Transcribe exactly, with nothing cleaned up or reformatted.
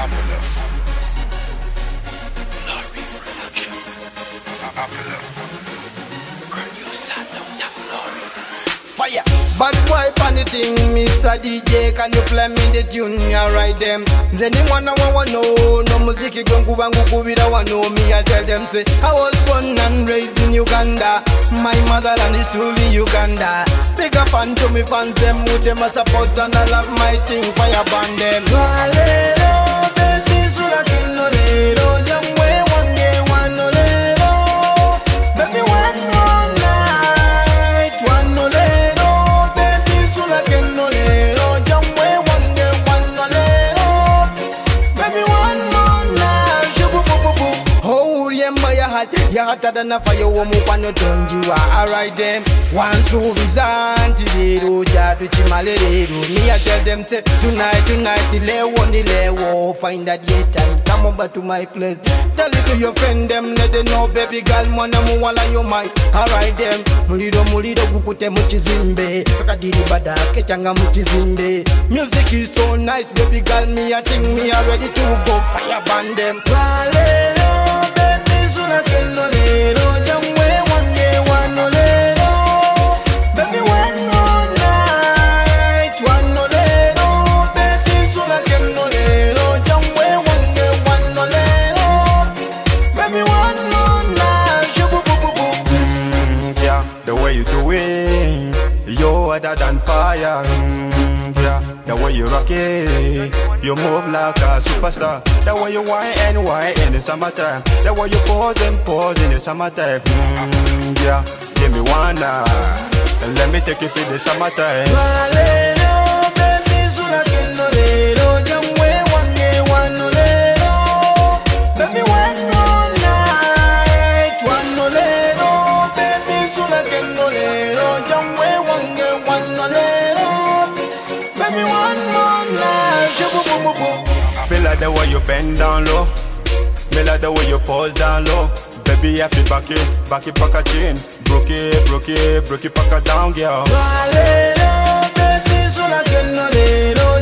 Apollos. Glory production. Apollos. Producer, Doctor Glory. Fire. Bad boy pan the thing, Mister D J, can you play me the tune? Alright them. Then you wanna wanna know, no music you gon' go and go go without one know me. I tell them say I was born and raised in Uganda. My motherland is truly Uganda. Big up and to me fans them with them a support and I love my thing. Fire band them. Walero, baby, so I can no lero, young way one day one no lero, baby one more night one no lero, baby so I can no lero, young way one day one no lero, baby one more night. Shubu bu bu bu. Oh, remember your heart, your hotter than a fire woman when you turn you are. Alright them. One true Bizanti lero, jadu chimale lero. Me I tell them say tonight, tonight, lewo ni lewo. Find that yet and come over to my place. Tell it to your friend them, let them know baby girl mwana muwala yo my. Alright them, mulido mulido gukute muchizimbe. Kakadiri bada kechanga muchizimbe. Music is so nice, baby girl me I think me are ready to go fire band them. Walero, baby suna keno lero, jamwe one day one no lero. Other than fire, mm, yeah. The way you rock it, you move like a superstar. The way you whine and whine in the summertime. The way you pose and pose in the summertime. Mm, yeah, give me one now, and let me take you for the summertime. Walero, baby, so I can no lero, jamwe one day one no lero, baby one more night one no lero, baby so I can no lero, jamwe one day one no lero, baby one more night. Shubu bu bu bu. Me like the way you bend down low, me like the way you pose down low. Baby, I feel back it, back it, back a chin. Broke it, broke it, broke it, back it down, girl. Walero, baby, so I can no lero.